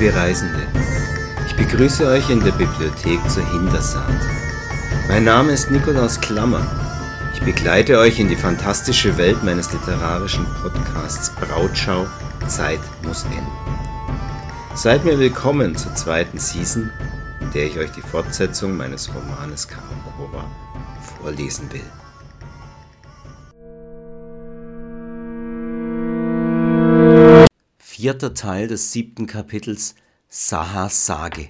Liebe Reisende, ich begrüße euch in der Bibliothek zur Hintersand. Mein Name ist Nikolaus Klammer. Ich begleite euch in die fantastische Welt meines literarischen Podcasts Brautschau, Zeit muss enden. Seid mir willkommen zur zweiten Season, in der ich euch die Fortsetzung meines Romanes Karakura vorlesen will. Vierter Teil des 7. Kapitels Sahas Sage.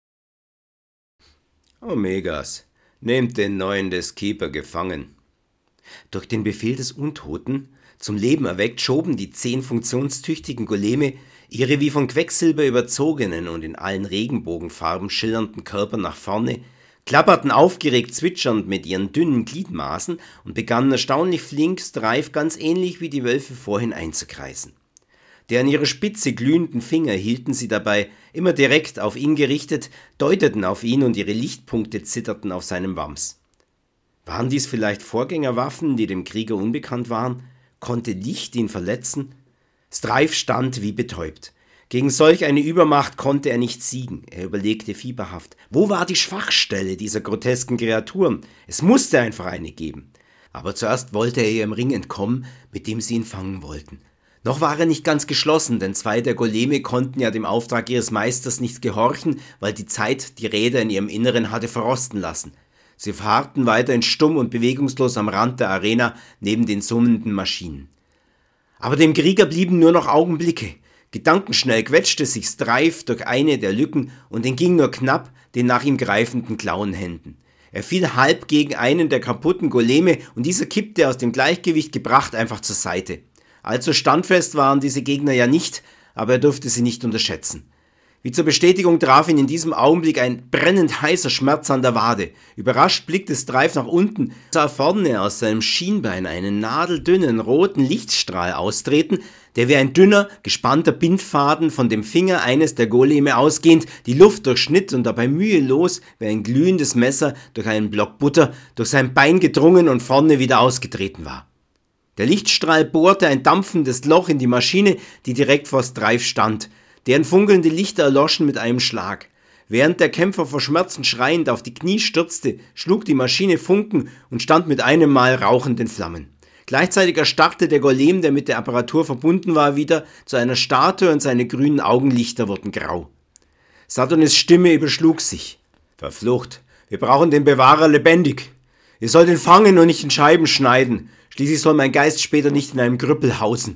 Omegas, nehmt den neuen des Keeper gefangen. Durch den Befehl des Untoten, zum Leben erweckt, schoben die 10 funktionstüchtigen Goleme ihre wie von Quecksilber überzogenen und in allen Regenbogenfarben schillernden Körper nach vorne, klapperten aufgeregt zwitschernd mit ihren dünnen Gliedmaßen und begannen erstaunlich flink Streif ganz ähnlich wie die Wölfe vorhin einzukreisen. Der an ihre Spitze glühenden Finger hielten sie dabei immer direkt auf ihn gerichtet, deuteten auf ihn und ihre Lichtpunkte zitterten auf seinem Wams. Waren dies vielleicht Vorgängerwaffen, die dem Krieger unbekannt waren? Konnte Licht ihn verletzen? Streif stand wie betäubt. Gegen solch eine Übermacht konnte er nicht siegen. Er überlegte fieberhaft. Wo war die Schwachstelle dieser grotesken Kreaturen? Es musste einfach eine geben. Aber zuerst wollte er ihrem Ring entkommen, mit dem sie ihn fangen wollten. Noch war er nicht ganz geschlossen, denn 2 der Goleme konnten ja dem Auftrag ihres Meisters nicht gehorchen, weil die Zeit die Räder in ihrem Inneren hatte verrosten lassen. Sie verharrten weiterhin stumm und bewegungslos am Rand der Arena neben den summenden Maschinen. Aber dem Krieger blieben nur noch Augenblicke. Gedankenschnell quetschte sich Streif durch eine der Lücken und entging nur knapp den nach ihm greifenden Klauenhänden. Er fiel halb gegen einen der kaputten Goleme und dieser kippte aus dem Gleichgewicht gebracht einfach zur Seite. Allzu standfest waren diese Gegner ja nicht, aber er durfte sie nicht unterschätzen. Wie zur Bestätigung traf ihn in diesem Augenblick ein brennend heißer Schmerz an der Wade. Überrascht blickte Streif nach unten, sah vorne aus seinem Schienbein einen nadeldünnen roten Lichtstrahl austreten, der wie ein dünner, gespannter Bindfaden von dem Finger eines der Goleme ausgehend die Luft durchschnitt und dabei mühelos wie ein glühendes Messer durch einen Block Butter durch sein Bein gedrungen und vorne wieder ausgetreten war. Der Lichtstrahl bohrte ein dampfendes Loch in die Maschine, die direkt vor Streif stand. Deren funkelnde Lichter erloschen mit einem Schlag. Während der Kämpfer vor Schmerzen schreiend auf die Knie stürzte, schlug die Maschine Funken und stand mit einem Mal rauchend in Flammen. Gleichzeitig erstarrte der Golem, der mit der Apparatur verbunden war, wieder zu einer Statue und seine grünen Augenlichter wurden grau. Saturnis Stimme überschlug sich. Verflucht, wir brauchen den Bewahrer lebendig. Ihr sollt ihn fangen und nicht in Scheiben schneiden. Schließlich soll mein Geist später nicht in einem Grüppel hausen.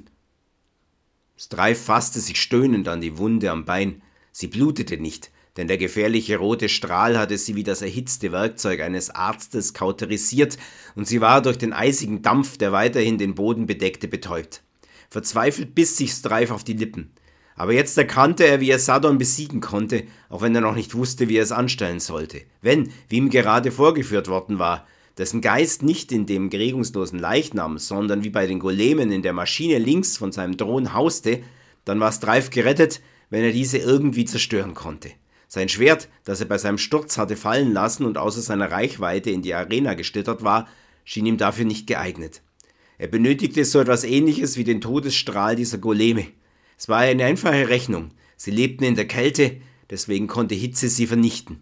Streif fasste sich stöhnend an die Wunde am Bein. Sie blutete nicht, denn der gefährliche rote Strahl hatte sie wie das erhitzte Werkzeug eines Arztes kauterisiert und sie war durch den eisigen Dampf, der weiterhin den Boden bedeckte, betäubt. Verzweifelt biss sich Streif auf die Lippen. Aber jetzt erkannte er, wie er Sadon besiegen konnte, auch wenn er noch nicht wusste, wie er es anstellen sollte. Wenn, wie ihm gerade vorgeführt worden war, dessen Geist nicht in dem regungslosen Leichnam, sondern wie bei den Golemen in der Maschine links von seinem Thron hauste, dann war Streif gerettet, wenn er diese irgendwie zerstören konnte. Sein Schwert, das er bei seinem Sturz hatte fallen lassen und außer seiner Reichweite in die Arena geschlittert war, schien ihm dafür nicht geeignet. Er benötigte so etwas Ähnliches wie den Todesstrahl dieser Goleme. Es war eine einfache Rechnung. Sie lebten in der Kälte, deswegen konnte Hitze sie vernichten.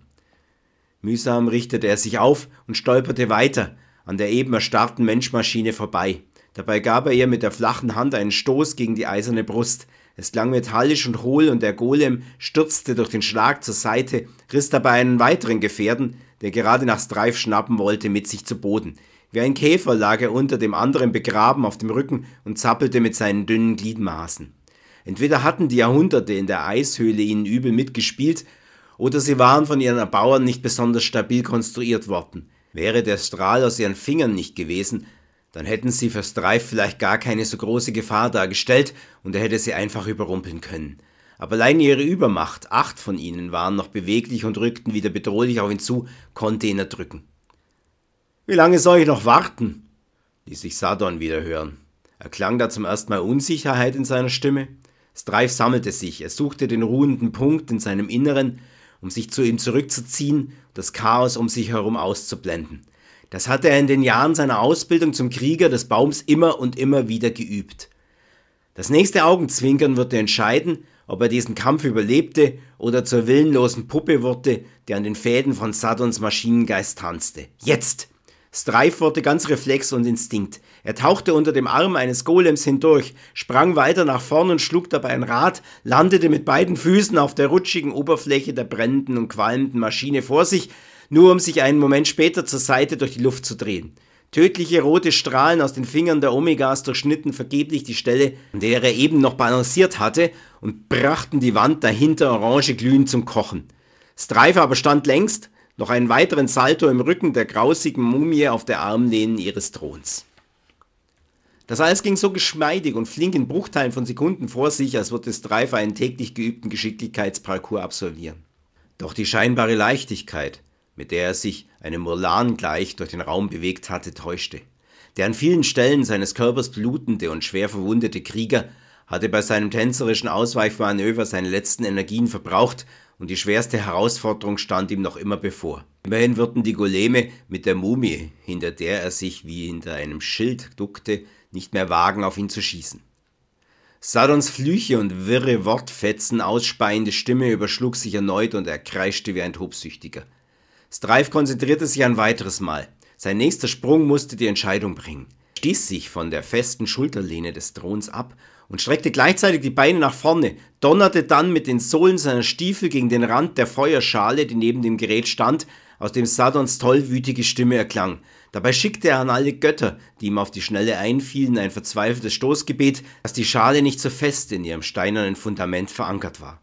Mühsam richtete er sich auf und stolperte weiter an der eben erstarrten Menschmaschine vorbei. Dabei gab er ihr mit der flachen Hand einen Stoß gegen die eiserne Brust. Es klang metallisch und hohl und der Golem stürzte durch den Schlag zur Seite, riss dabei einen weiteren Gefährten, der gerade nach Streif schnappen wollte, mit sich zu Boden. Wie ein Käfer lag er unter dem anderen begraben auf dem Rücken und zappelte mit seinen dünnen Gliedmaßen. Entweder hatten die Jahrhunderte in der Eishöhle ihnen übel mitgespielt, oder sie waren von ihren Erbauern nicht besonders stabil konstruiert worden. Wäre der Strahl aus ihren Fingern nicht gewesen, dann hätten sie für Streif vielleicht gar keine so große Gefahr dargestellt und er hätte sie einfach überrumpeln können. Aber allein ihre Übermacht, 8 von ihnen waren noch beweglich und rückten wieder bedrohlich auf ihn zu, konnte ihn erdrücken. »Wie lange soll ich noch warten?« ließ sich Sadon wieder hören. Erklang da zum ersten Mal Unsicherheit in seiner Stimme. Streif sammelte sich, er suchte den ruhenden Punkt in seinem Inneren, um sich zu ihm zurückzuziehen, das Chaos um sich herum auszublenden. Das hatte er in den Jahren seiner Ausbildung zum Krieger des Baums immer und immer wieder geübt. Das nächste Augenzwinkern würde entscheiden, ob er diesen Kampf überlebte oder zur willenlosen Puppe wurde, die an den Fäden von Saddons Maschinengeist tanzte. Jetzt! Stryfe wurde ganz Reflex und Instinkt. Er tauchte unter dem Arm eines Golems hindurch, sprang weiter nach vorn und schlug dabei ein Rad, landete mit beiden Füßen auf der rutschigen Oberfläche der brennenden und qualmenden Maschine vor sich, nur um sich einen Moment später zur Seite durch die Luft zu drehen. Tödliche rote Strahlen aus den Fingern der Omegas durchschnitten vergeblich die Stelle, an der er eben noch balanciert hatte, und brachten die Wand dahinter orange glühend zum Kochen. Stryfe aber stand längst, noch einen weiteren Salto im Rücken der grausigen Mumie auf der Armlehnen ihres Throns. Das alles ging so geschmeidig und flink in Bruchteilen von Sekunden vor sich, als würde Stryfe einen täglich geübten Geschicklichkeitsparcours absolvieren. Doch die scheinbare Leichtigkeit, mit der er sich einem Murlan gleich durch den Raum bewegt hatte, täuschte. Der an vielen Stellen seines Körpers blutende und schwer verwundete Krieger hatte bei seinem tänzerischen Ausweichmanöver seine letzten Energien verbraucht und die schwerste Herausforderung stand ihm noch immer bevor. Immerhin würden die Goleme mit der Mumie, hinter der er sich wie hinter einem Schild duckte, nicht mehr wagen, auf ihn zu schießen. Saddons Flüche und wirre Wortfetzen ausspeiende Stimme überschlug sich erneut und er kreischte wie ein Tobsüchtiger. Stryfe konzentrierte sich ein weiteres Mal. Sein nächster Sprung musste die Entscheidung bringen. Er stieß sich von der festen Schulterlehne des Throns ab und streckte gleichzeitig die Beine nach vorne, donnerte dann mit den Sohlen seiner Stiefel gegen den Rand der Feuerschale, die neben dem Gerät stand, aus dem Saddons tollwütige Stimme erklang. Dabei schickte er an alle Götter, die ihm auf die Schnelle einfielen, ein verzweifeltes Stoßgebet, dass die Schale nicht so fest in ihrem steinernen Fundament verankert war.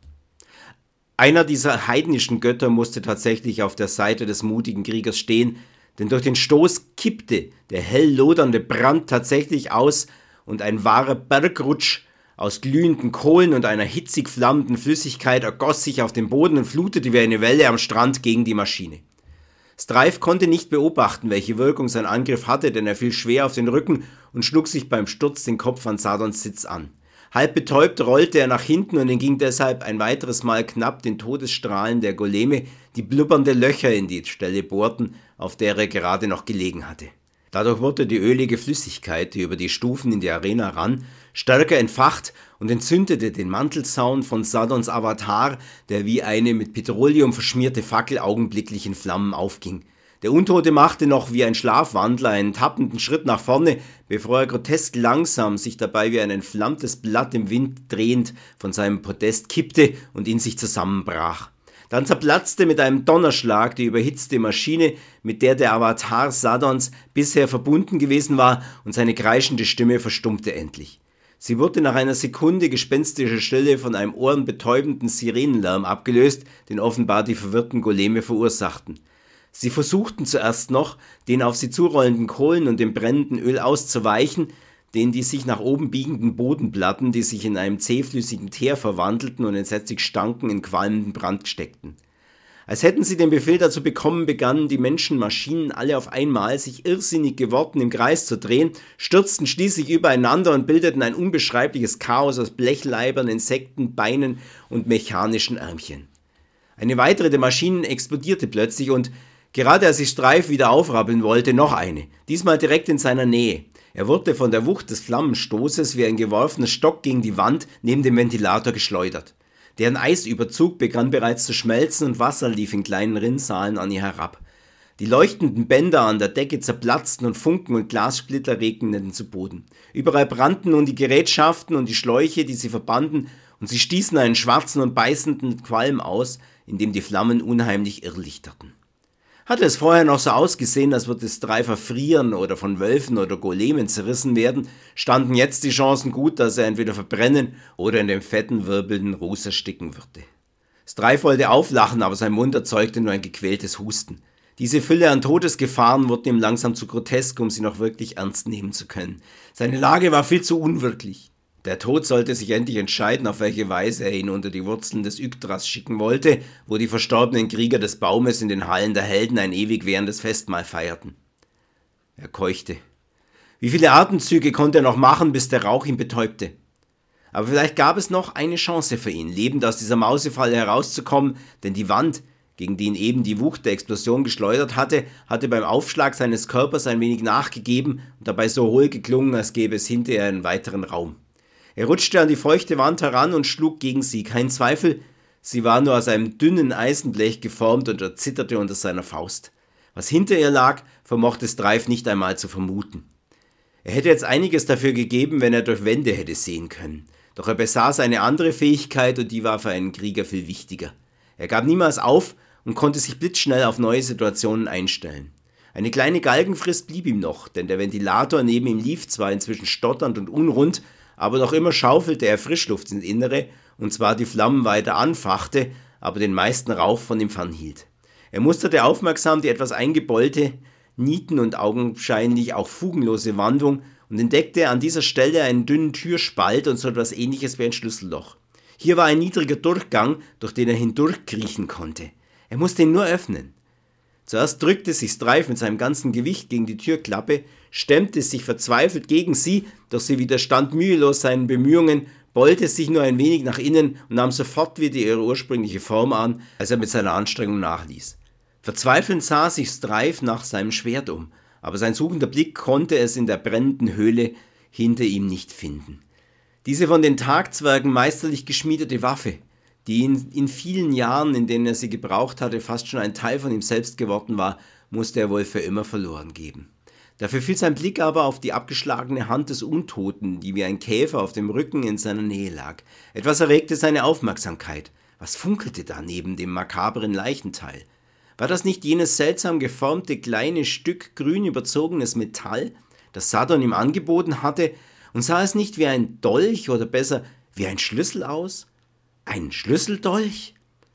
Einer dieser heidnischen Götter musste tatsächlich auf der Seite des mutigen Kriegers stehen, denn durch den Stoß kippte der hell lodernde Brand tatsächlich aus und ein wahrer Bergrutsch aus glühenden Kohlen und einer hitzig flammenden Flüssigkeit ergoss sich auf den Boden und flutete wie eine Welle am Strand gegen die Maschine. Stryfe konnte nicht beobachten, welche Wirkung sein Angriff hatte, denn er fiel schwer auf den Rücken und schlug sich beim Sturz den Kopf an Saddons Sitz an. Halb betäubt rollte er nach hinten und entging deshalb ein weiteres Mal knapp den Todesstrahlen der Goleme, die blubbernde Löcher in die Stelle bohrten, auf der er gerade noch gelegen hatte. Dadurch wurde die ölige Flüssigkeit, die über die Stufen in die Arena rann, stärker entfacht und entzündete den Mantelsaum von Saddons Avatar, der wie eine mit Petroleum verschmierte Fackel augenblicklich in Flammen aufging. Der Untote machte noch wie ein Schlafwandler einen tappenden Schritt nach vorne, bevor er grotesk langsam, sich dabei wie ein entflammtes Blatt im Wind drehend, von seinem Podest kippte und in sich zusammenbrach. Dann zerplatzte mit einem Donnerschlag die überhitzte Maschine, mit der der Avatar Saddons bisher verbunden gewesen war, und seine kreischende Stimme verstummte endlich. Sie wurde nach einer Sekunde gespenstischer Stille von einem ohrenbetäubenden Sirenenlärm abgelöst, den offenbar die verwirrten Goleme verursachten. Sie versuchten zuerst noch, den auf sie zurollenden Kohlen und dem brennenden Öl auszuweichen, den die sich nach oben biegenden Bodenplatten, die sich in einem zähflüssigen Teer verwandelten und entsetzlich stanken, in qualmenden Brand steckten. Als hätten sie den Befehl dazu bekommen, begannen die Menschenmaschinen alle auf einmal, sich irrsinnig geworden im Kreis zu drehen, stürzten schließlich übereinander und bildeten ein unbeschreibliches Chaos aus Blechleibern, Insekten, Beinen und mechanischen Ärmchen. Eine weitere der Maschinen explodierte plötzlich und, gerade als sich Stryfe wieder aufrappeln wollte, noch eine, diesmal direkt in seiner Nähe. Er wurde von der Wucht des Flammenstoßes wie ein geworfener Stock gegen die Wand neben dem Ventilator geschleudert. Deren Eisüberzug begann bereits zu schmelzen und Wasser lief in kleinen Rinnsalen an ihr herab. Die leuchtenden Bänder an der Decke zerplatzten und Funken und Glassplitter regneten zu Boden. Überall brannten nun die Gerätschaften und die Schläuche, die sie verbanden, und sie stießen einen schwarzen und beißenden Qualm aus, in dem die Flammen unheimlich irrlichterten. Hatte es vorher noch so ausgesehen, als würde Stryfe frieren oder von Wölfen oder Golemen zerrissen werden, standen jetzt die Chancen gut, dass er entweder verbrennen oder in dem fetten, wirbelnden Ruß ersticken würde. Stryfe wollte auflachen, aber sein Mund erzeugte nur ein gequältes Husten. Diese Fülle an Todesgefahren wurde ihm langsam zu grotesk, um sie noch wirklich ernst nehmen zu können. Seine Lage war viel zu unwirklich. Der Tod sollte sich endlich entscheiden, auf welche Weise er ihn unter die Wurzeln des Yggdras schicken wollte, wo die verstorbenen Krieger des Baumes in den Hallen der Helden ein ewig währendes Festmahl feierten. Er keuchte. Wie viele Atemzüge konnte er noch machen, bis der Rauch ihn betäubte? Aber vielleicht gab es noch eine Chance für ihn, lebend aus dieser Mausefalle herauszukommen, denn die Wand, gegen die ihn eben die Wucht der Explosion geschleudert hatte, hatte beim Aufschlag seines Körpers ein wenig nachgegeben und dabei so hohl geklungen, als gäbe es hinter ihr einen weiteren Raum. Er rutschte an die feuchte Wand heran und schlug gegen sie. Kein Zweifel, sie war nur aus einem dünnen Eisenblech geformt und er zitterte unter seiner Faust. Was hinter ihr lag, vermochte Stryfe nicht einmal zu vermuten. Er hätte jetzt einiges dafür gegeben, wenn er durch Wände hätte sehen können. Doch er besaß eine andere Fähigkeit und die war für einen Krieger viel wichtiger. Er gab niemals auf und konnte sich blitzschnell auf neue Situationen einstellen. Eine kleine Galgenfrist blieb ihm noch, denn der Ventilator neben ihm lief zwar inzwischen stotternd und unrund, aber noch immer schaufelte er Frischluft ins Innere und zwar die Flammen weiter anfachte, aber den meisten Rauch von ihm fernhielt. Er musterte aufmerksam die etwas eingebeulte, nieten- und augenscheinlich auch fugenlose Wandung und entdeckte an dieser Stelle einen dünnen Türspalt und so etwas Ähnliches wie ein Schlüsselloch. Hier war ein niedriger Durchgang, durch den er hindurchkriechen konnte. Er musste ihn nur öffnen. Zuerst drückte sich Stryfe mit seinem ganzen Gewicht gegen die Türklappe, stemmte sich verzweifelt gegen sie, doch sie widerstand mühelos seinen Bemühungen, beulte sich nur ein wenig nach innen und nahm sofort wieder ihre ursprüngliche Form an, als er mit seiner Anstrengung nachließ. Verzweifelnd sah sich Stryfe nach seinem Schwert um, aber sein suchender Blick konnte es in der brennenden Höhle hinter ihm nicht finden. Diese von den Tagzwergen meisterlich geschmiedete Waffe, die in vielen Jahren, in denen er sie gebraucht hatte, fast schon ein Teil von ihm selbst geworden war, musste er wohl für immer verloren geben. Dafür fiel sein Blick aber auf die abgeschlagene Hand des Untoten, die wie ein Käfer auf dem Rücken in seiner Nähe lag. Etwas erregte seine Aufmerksamkeit. Was funkelte da neben dem makabren Leichenteil? War das nicht jenes seltsam geformte kleine Stück grün überzogenes Metall, das Sadon ihm angeboten hatte, und sah es nicht wie ein Dolch oder besser wie ein Schlüssel aus? Ein Schlüsseldolch?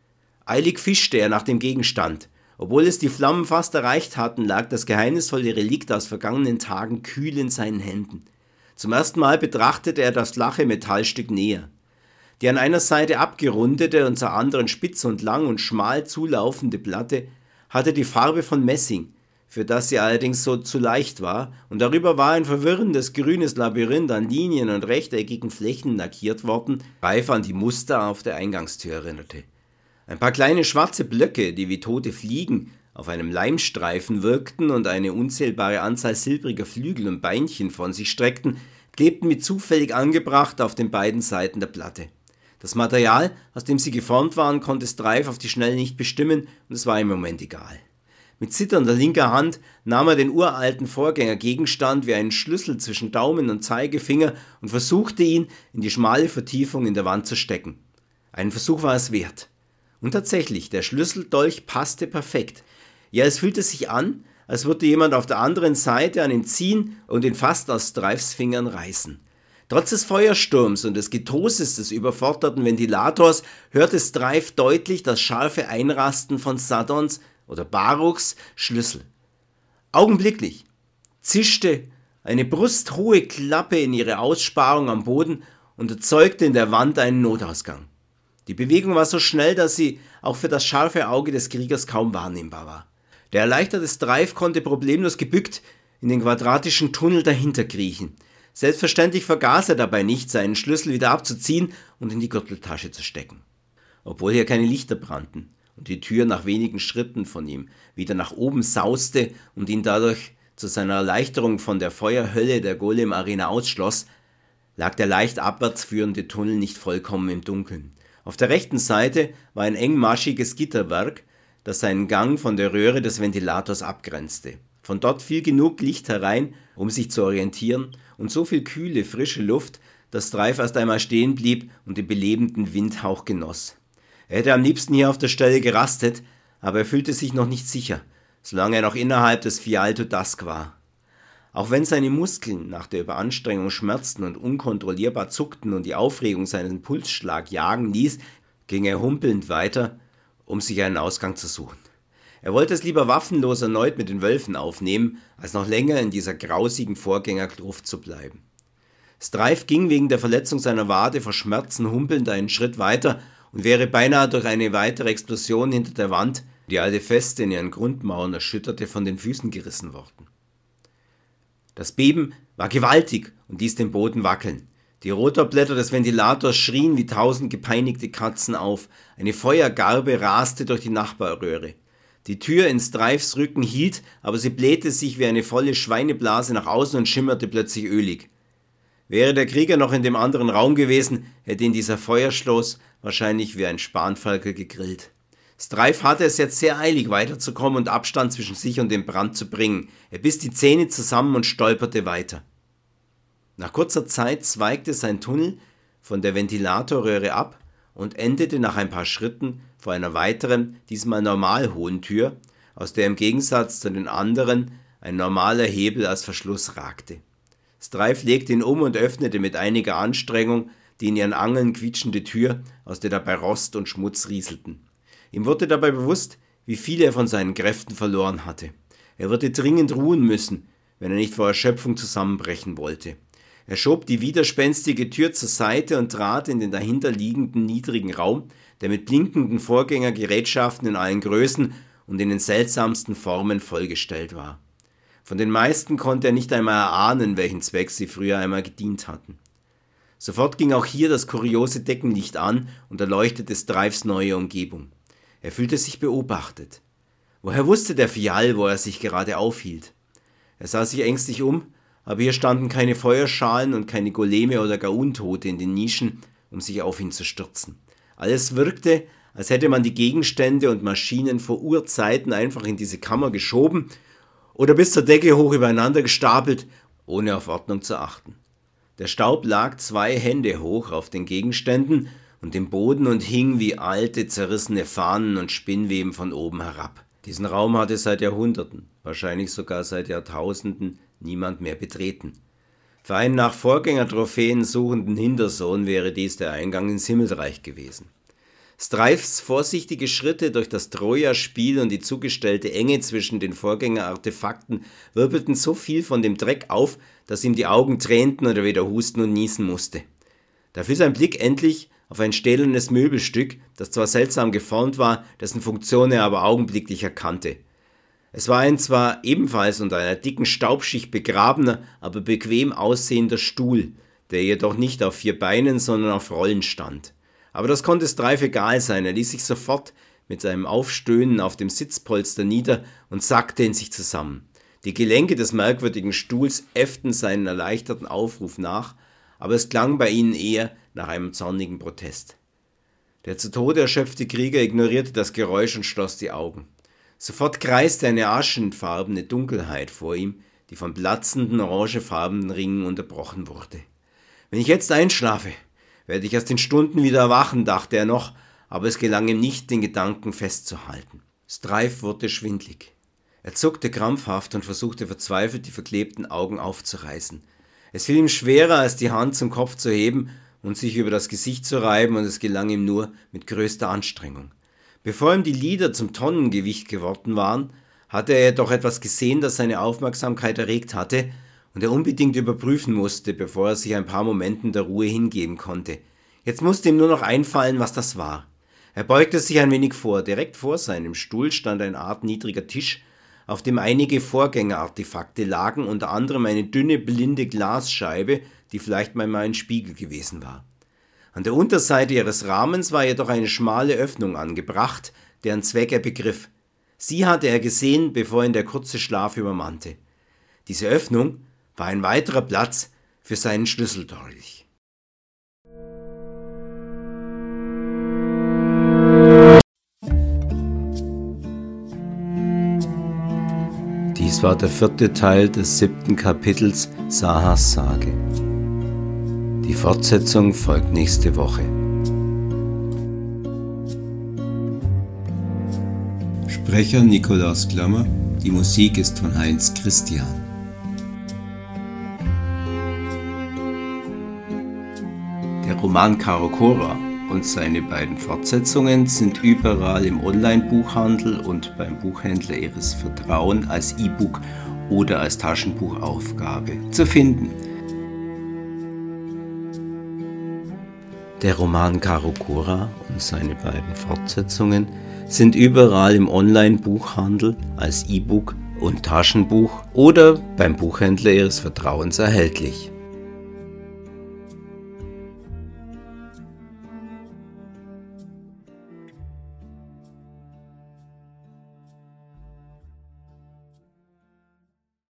Eilig fischte er nach dem Gegenstand. Obwohl es die Flammen fast erreicht hatten, lag das geheimnisvolle Relikt aus vergangenen Tagen kühl in seinen Händen. Zum ersten Mal betrachtete er das flache Metallstück näher. Die an einer Seite abgerundete und zur anderen spitz und lang und schmal zulaufende Platte hatte die Farbe von Messing, für das sie allerdings so zu leicht war, und darüber war ein verwirrendes grünes Labyrinth an Linien und rechteckigen Flächen lackiert worden, reif an die Muster auf der Eingangstür erinnerte. Ein paar kleine schwarze Blöcke, die wie tote Fliegen auf einem Leimstreifen wirkten und eine unzählbare Anzahl silbriger Flügel und Beinchen von sich streckten, klebten wie zufällig angebracht auf den beiden Seiten der Platte. Das Material, aus dem sie geformt waren, konnte Stryfe auf die Schnelle nicht bestimmen und es war im Moment egal. Mit zitternder linker Hand nahm er den uralten Vorgängergegenstand wie einen Schlüssel zwischen Daumen und Zeigefinger und versuchte ihn in die schmale Vertiefung in der Wand zu stecken. Einen Versuch war es wert. Und tatsächlich, der Schlüsseldolch passte perfekt. Ja, es fühlte sich an, als würde jemand auf der anderen Seite an ihm ziehen und ihn fast aus Stryfes Fingern reißen. Trotz des Feuersturms und des Getoses des überforderten Ventilators hörte Stryfe deutlich das scharfe Einrasten von Sadons oder Baruchs Schlüssel. Augenblicklich zischte eine brusthohe Klappe in ihre Aussparung am Boden und erzeugte in der Wand einen Notausgang. Die Bewegung war so schnell, dass sie auch für das scharfe Auge des Kriegers kaum wahrnehmbar war. Der erleichterte Stryfe konnte problemlos gebückt in den quadratischen Tunnel dahinter kriechen. Selbstverständlich vergaß er dabei nicht, seinen Schlüssel wieder abzuziehen und in die Gürteltasche zu stecken. Obwohl hier keine Lichter brannten und die Tür nach wenigen Schritten von ihm wieder nach oben sauste und ihn dadurch zu seiner Erleichterung von der Feuerhölle der Golem-Arena ausschloss, lag der leicht abwärts führende Tunnel nicht vollkommen im Dunkeln. Auf der rechten Seite war ein engmaschiges Gitterwerk, das seinen Gang von der Röhre des Ventilators abgrenzte. Von dort fiel genug Licht herein, um sich zu orientieren, und so viel kühle, frische Luft, dass Stryfe erst einmal stehen blieb und den belebenden Windhauch genoss. Er hätte am liebsten hier auf der Stelle gerastet, aber er fühlte sich noch nicht sicher, solange er noch innerhalb des Fial to Dusk war. Auch wenn seine Muskeln nach der Überanstrengung schmerzten und unkontrollierbar zuckten und die Aufregung seinen Pulsschlag jagen ließ, ging er humpelnd weiter, um sich einen Ausgang zu suchen. Er wollte es lieber waffenlos erneut mit den Wölfen aufnehmen, als noch länger in dieser grausigen Vorgängerkluft zu bleiben. Stryfe ging wegen der Verletzung seiner Wade vor Schmerzen humpelnd einen Schritt weiter und wäre beinahe durch eine weitere Explosion hinter der Wand, die alte Feste in ihren Grundmauern erschütterte, von den Füßen gerissen worden. Das Beben war gewaltig und ließ den Boden wackeln. Die Rotorblätter des Ventilators schrien wie 1000 gepeinigte Katzen auf. Eine Feuergarbe raste durch die Nachbarröhre. Die Tür in Stryfes Rücken hielt, aber sie blähte sich wie eine volle Schweineblase nach außen und schimmerte plötzlich ölig. Wäre der Krieger noch in dem anderen Raum gewesen, hätte ihn dieser Feuerstoß wahrscheinlich wie ein Spanferkel gegrillt. Stryfe hatte es jetzt sehr eilig, weiterzukommen und Abstand zwischen sich und dem Brand zu bringen. Er biss die Zähne zusammen und stolperte weiter. Nach kurzer Zeit zweigte sein Tunnel von der Ventilatorröhre ab und endete nach ein paar Schritten vor einer weiteren, diesmal normal hohen Tür, aus der im Gegensatz zu den anderen ein normaler Hebel als Verschluss ragte. Stryfe legte ihn um und öffnete mit einiger Anstrengung die in ihren Angeln quietschende Tür, aus der dabei Rost und Schmutz rieselten. Ihm wurde dabei bewusst, wie viel er von seinen Kräften verloren hatte. Er würde dringend ruhen müssen, wenn er nicht vor Erschöpfung zusammenbrechen wollte. Er schob die widerspenstige Tür zur Seite und trat in den dahinterliegenden niedrigen Raum, der mit blinkenden Vorgängergerätschaften in allen Größen und in den seltsamsten Formen vollgestellt war. Von den meisten konnte er nicht einmal erahnen, welchen Zweck sie früher einmal gedient hatten. Sofort ging auch hier das kuriose Deckenlicht an und erleuchtete Stryfes neue Umgebung. Er fühlte sich beobachtet. Woher wusste der Fial, wo er sich gerade aufhielt? Er sah sich ängstlich um, aber hier standen keine Feuerschalen und keine Goleme oder gar Untote in den Nischen, um sich auf ihn zu stürzen. Alles wirkte, als hätte man die Gegenstände und Maschinen vor Urzeiten einfach in diese Kammer geschoben oder bis zur Decke hoch übereinander gestapelt, ohne auf Ordnung zu achten. Der Staub lag 2 Hände hoch auf den Gegenständen und dem Boden und hing wie alte, zerrissene Fahnen und Spinnweben von oben herab. Diesen Raum hatte seit Jahrhunderten, wahrscheinlich sogar seit Jahrtausenden, niemand mehr betreten. Für einen nach Vorgängertrophäen suchenden Hintersohn wäre dies der Eingang ins Himmelreich gewesen. Stryfes vorsichtige Schritte durch das Troja-Spiel und die zugestellte Enge zwischen den Vorgängerartefakten wirbelten so viel von dem Dreck auf, dass ihm die Augen tränten und er wieder husten und niesen musste. Da fiel sein Blick endlich auf ein stählernes Möbelstück, das zwar seltsam geformt war, dessen Funktion er aber augenblicklich erkannte. Es war ein zwar ebenfalls unter einer dicken Staubschicht begrabener, aber bequem aussehender Stuhl, der jedoch nicht auf 4 Beinen, sondern auf Rollen stand. Aber das konnte Stryfe egal sein, er ließ sich sofort mit seinem Aufstöhnen auf dem Sitzpolster nieder und sackte in sich zusammen. Die Gelenke des merkwürdigen Stuhls äfften seinen erleichterten Aufruf nach, aber es klang bei ihnen eher nach einem zornigen Protest. Der zu Tode erschöpfte Krieger ignorierte das Geräusch und schloss die Augen. Sofort kreiste eine aschenfarbene Dunkelheit vor ihm, die von platzenden orangefarbenen Ringen unterbrochen wurde. Wenn ich jetzt einschlafe, werde ich aus den Stunden wieder erwachen, dachte er noch, aber es gelang ihm nicht, den Gedanken festzuhalten. Stryfe wurde schwindlig. Er zuckte krampfhaft und versuchte verzweifelt, die verklebten Augen aufzureißen. Es fiel ihm schwerer, als die Hand zum Kopf zu heben und sich über das Gesicht zu reiben, und es gelang ihm nur mit größter Anstrengung. Bevor ihm die Lider zum Tonnengewicht geworden waren, hatte er jedoch etwas gesehen, das seine Aufmerksamkeit erregt hatte und er unbedingt überprüfen musste, bevor er sich ein paar Momenten der Ruhe hingeben konnte. Jetzt musste ihm nur noch einfallen, was das war. Er beugte sich ein wenig vor. Direkt vor seinem Stuhl stand eine Art niedriger Tisch, auf dem einige Vorgängerartefakte lagen, unter anderem eine dünne, blinde Glasscheibe, die vielleicht mal ein Spiegel gewesen war. An der Unterseite ihres Rahmens war jedoch eine schmale Öffnung angebracht, deren Zweck er begriff. Sie hatte er gesehen, bevor ihn der kurze Schlaf übermannte. Diese Öffnung war ein weiterer Platz für seinen Schlüsseldolch. Dies war der 4. Teil des 7. Kapitels Sahas Sage. Die Fortsetzung folgt nächste Woche. Sprecher Nikolaus Klammer, die Musik ist von Heinz Christian. Der Roman Karokora und seine beiden Fortsetzungen sind überall im Online-Buchhandel und beim Buchhändler Ihres Vertrauens als E-Book oder als Taschenbuchaufgabe zu finden. Der Roman Karokora und seine beiden Fortsetzungen sind überall im Online-Buchhandel als E-Book und Taschenbuch oder beim Buchhändler Ihres Vertrauens erhältlich.